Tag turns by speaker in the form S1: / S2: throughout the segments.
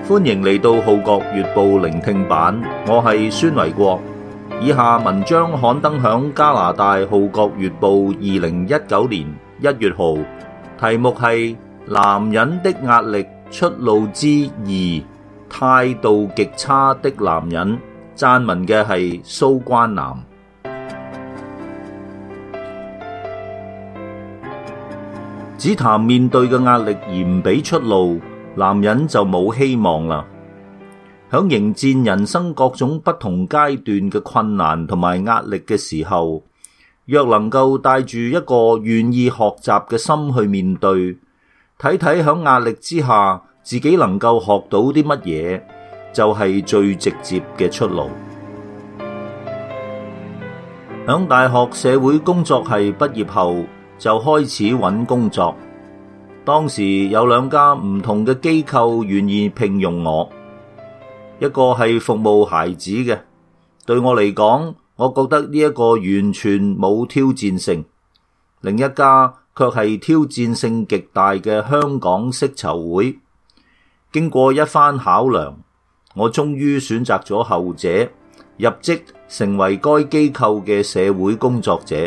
S1: 歡迎嚟到《號角月報》聆聽版，我係孫維國。以下文章刊登響加拿大《號角月報》2019年1月號，題目係男人的壓力出路之2，態度極差的男人。撰文嘅係蘇關南。只談面對嘅壓力而唔俾出路，男人就冇希望啦。響迎戰人生各種不同階段嘅困難同埋壓力嘅時候，若能夠帶住一個願意學習嘅心去面對，睇睇響壓力之下自己能夠學到啲乜嘢，就係最直接嘅出路。響大學社會工作系畢業後，就開始揾工作。當時有2家唔同嘅機構願意聘用我，一個係服務孩子嘅，對我嚟講，我覺得呢一個完全冇挑戰性。另一家卻係挑戰性極大嘅香港釋籌會。經過一番考量，我終於選擇咗後者，入職成為該機構嘅社會工作者。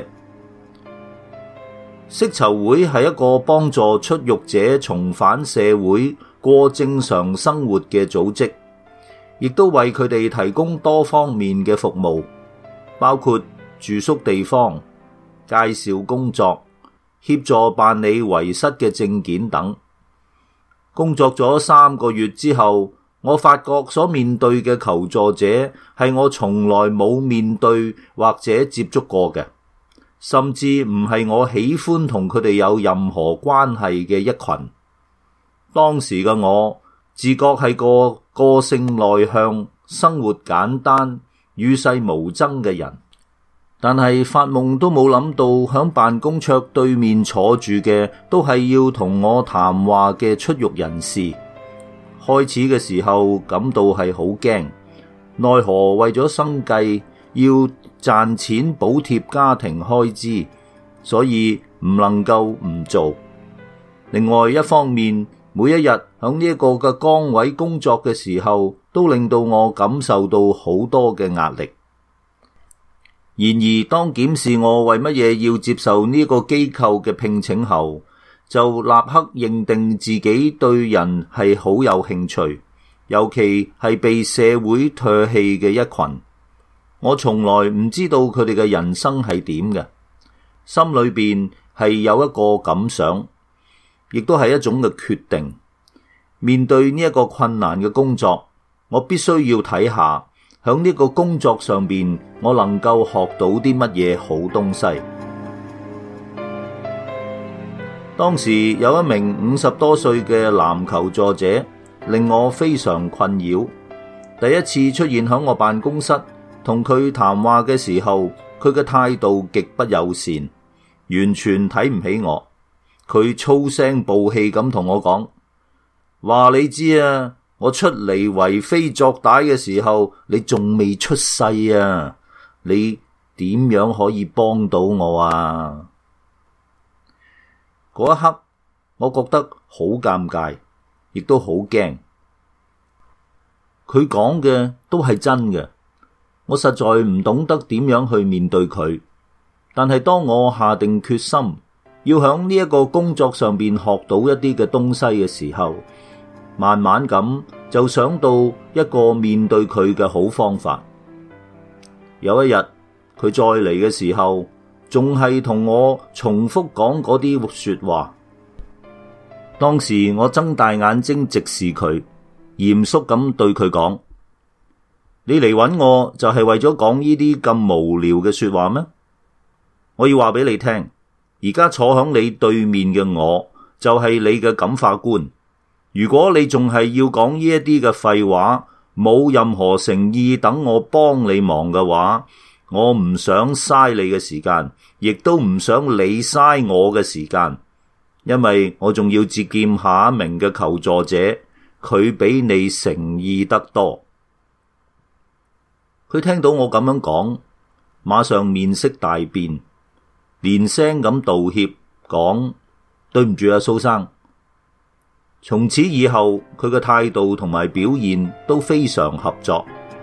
S1: 釋籌會係一個幫助出獄者重返社會過正常生活嘅組織，亦都為佢哋提供多方面嘅服務，包括住宿地方、介紹工作、協助辦理遺失嘅證件等。工作咗3個月之後，我發覺所面對嘅求助者係我從來冇面對或者接觸過嘅，甚至唔係我喜歡同佢哋有任何關係嘅一群。當時嘅我自覺係個性內向、生活簡單、與世無爭嘅人，但係發夢都冇諗到響辦公桌對面坐住嘅都係要同我談話嘅出獄人士。開始嘅時候感到係好驚，奈何為咗生計要賺錢補貼家庭開支，所以唔能夠唔做。另外一方面，每一日響呢一個嘅崗位工作嘅時候，都令到我感受到好多嘅壓力。然而當檢視我為乜嘢要接受呢個機構嘅聘請後，就立刻認定自己對人係好有興趣，尤其係被社會唾棄嘅一群。我從來唔知道佢哋嘅人生係點嘅，心裏邊係有一個感想，亦都係一種嘅決定。面對呢一個困難嘅工作，我必須要睇下響呢個工作上邊，我能夠學到啲乜嘢好東西。當時有一名50多歲嘅男求助者，令我非常困擾。第一次出現響我辦公室，同佢談話嘅時候，佢嘅態度極不友善，完全睇唔起我。佢粗聲暴氣咁同我講，話你知啊，我出嚟為非作歹嘅時候，你仲未出世啊，你點樣可以幫到我啊？嗰一刻，我覺得好尷尬，亦都好驚。佢講嘅都係真嘅，我實在唔懂得點樣去面對佢。但係當我下定決心要響呢一個工作上邊學到一啲嘅東西嘅時候，慢慢咁就想到一個面對佢嘅好方法。有一日，佢再嚟嘅時候，仲係同我重複講嗰啲說話。當時我睜大眼睛直視佢，嚴肅咁對佢講，你嚟搵我就係為咗講呢啲咁無聊嘅說話咩？我要話俾你聽，而家坐響你對面嘅我就係你嘅感化官。如果你仲係要講呢一啲嘅廢話，冇任何誠意等我幫你忙嘅話，我唔想嘥你嘅時間，亦都唔想你嘥我嘅時間，因為我仲要接見下一名嘅求助者，佢比你誠意得多。佢聽到我咁樣講，馬上面色大變，連聲咁道歉，講對唔住啊，蘇生。 從此以後，佢嘅態度同埋表現都非常合作。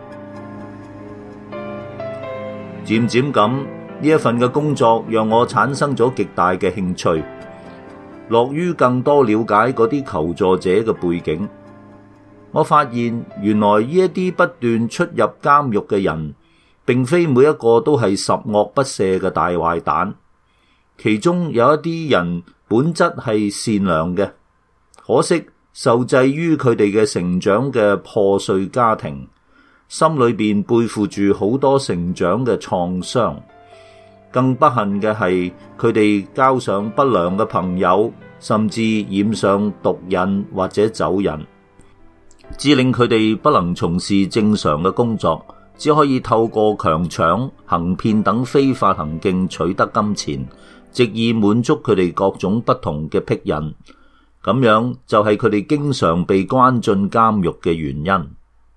S1: 漸漸咁，呢一份嘅工作讓我產生咗極大嘅興趣，樂於更多了解嗰啲求助者嘅背景。我發現原來呢一啲不斷出入監獄嘅人，並非每一個都係十惡不赦嘅大壞蛋，其中有一啲人本質係善良嘅，可惜受制於佢哋嘅成長嘅破碎家庭，心裏邊背負住好多成長嘅創傷。更不幸嘅係佢哋交上不良嘅朋友，甚至染上毒癮或者酒癮，致令佢哋不能從事正常嘅工作，只可以透過強搶、行騙等非法行徑取得金錢，藉以滿足佢哋各種不同嘅癖癮。咁樣就係佢哋經常被關進監獄嘅原因。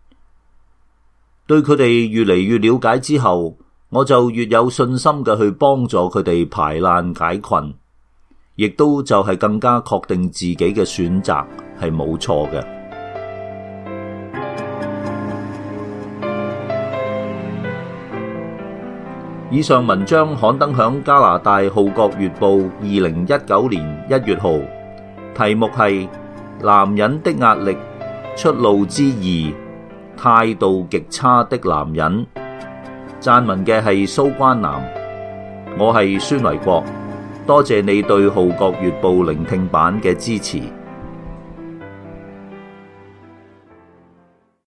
S1: 對佢哋越嚟越了解之後，我就越有信心嘅去幫助佢哋排難解困，亦都就係更加確定自己嘅選擇係冇錯嘅。以上文章刊登響加拿大《號角月報》2019年1月號，題目係男人的壓力，出路之二，態度極差的男人。撰文嘅係蘇關南，我係孫維國，多謝你對《號角月報》聆聽版嘅支持。